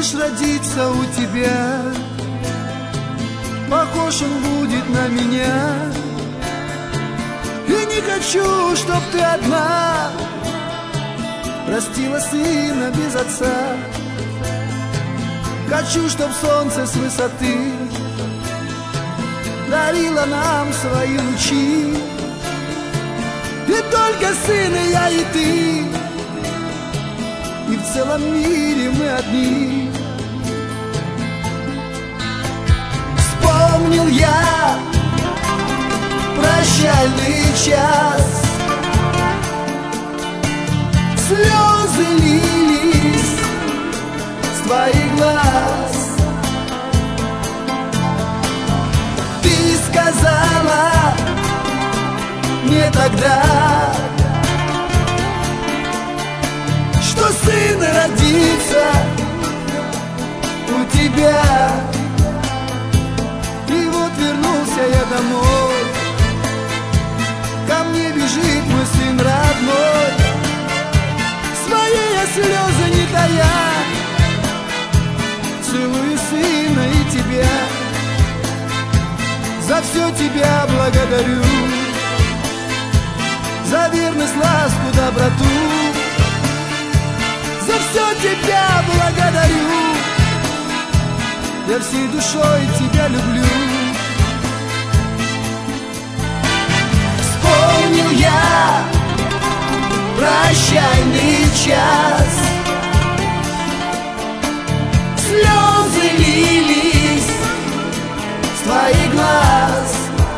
Малыш родится у тебя, похож он будет на меня. И не хочу, чтоб ты одна растила сына без отца. Хочу, чтоб солнце с высоты дарило нам свои лучи. И только сын и я, и ты, и в целом мире мы одни. Вспомнил я прощальный час, слезы лились с твоих глаз. Ты сказала мне тогда, что сын родится у тебя. И вот вернулся я домой, ко мне бежит мой сын родной. Свои я слезы не тая, целую сына и тебя. За все тебя благодарю, за верность, ласку, доброту. За все тебя благодарю, я всей душой тебя люблю. Вспомнил я прощальный час, слезы лились с твоих глаз.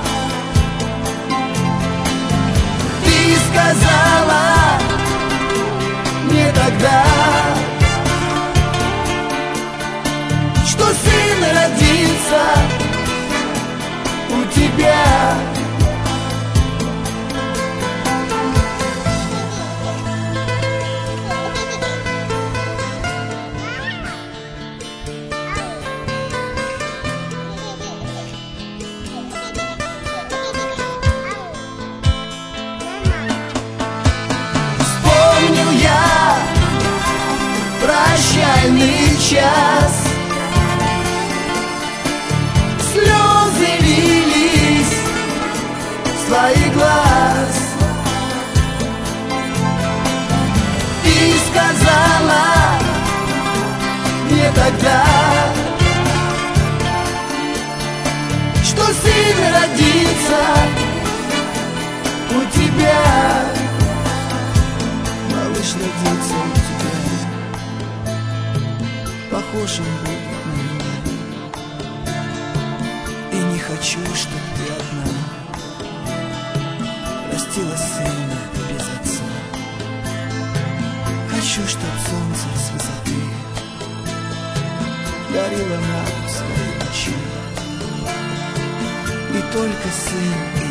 Ты сказала мне тогда, что сын родится у тебя. Вспомнил я прощальный час, слезы лились с твоих глаз. Ты сказала мне тогда, что сын родится у тебя. Малыш родится у тебя, похож он будет на меня. И не хочу, чтоб ты одна растила сына без отца. Хочу, чтоб солнце с высоты дарило нам свои лучи. И только сын